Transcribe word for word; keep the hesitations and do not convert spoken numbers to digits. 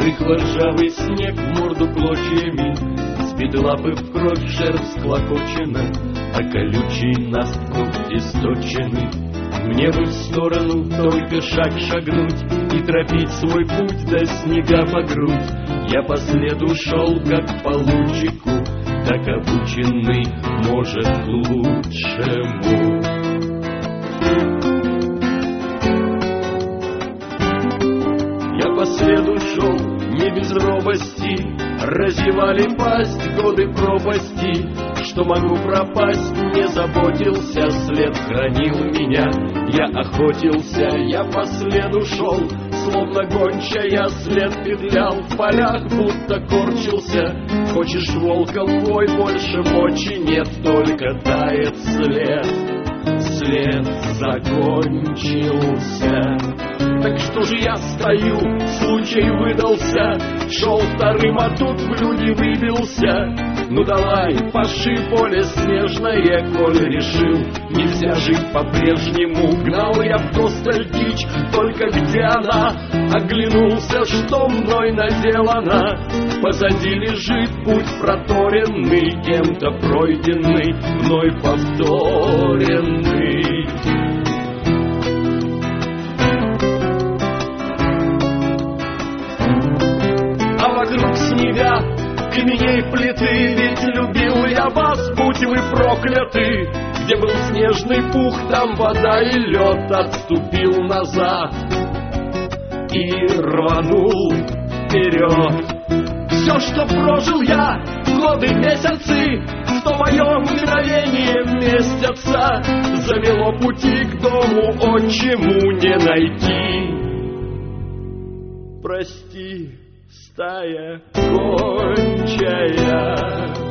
Рыхло ржавый снег в морду клочьями, сбиты лапы в кровь, шерсть склокочена, а колючий наст когти сточены. Мне бы в сторону только шаг шагнуть и тропить свой путь до снега по грудь. Я по следу шел, как по лучику, так обученный, может, к лучшему. Я по следу шел, не без робости, разевали пасть годы пропасти. Что могу пропасть, не заботился, след хранил меня. Я охотился, я по следу шел, словно гончая след петлял в полях, будто корчился. Хочешь волком вой, больше мочи нет, только тает след. След закончился. Так что же я стою, случай выдался, шел вторым, а тут в люди выбился. Ну давай, паши поле снежное, коль решил, нельзя жить по-прежнему. Гнал я вдосталь дичь, только где она? Оглянулся, что мной наделано. Позади лежит путь проторенный, кем-то пройденный, мной повторенный. А вокруг снега, каменей плиты, ведь любил я вас, будь вы прокляты. Где был снежный пух, там вода и лед, отступил назад и рванул вперед. Все, что прожил я, годы, месяцы, в то мое мгновение месяца, замело пути к дому отчему не найти. Прости, стая гончая.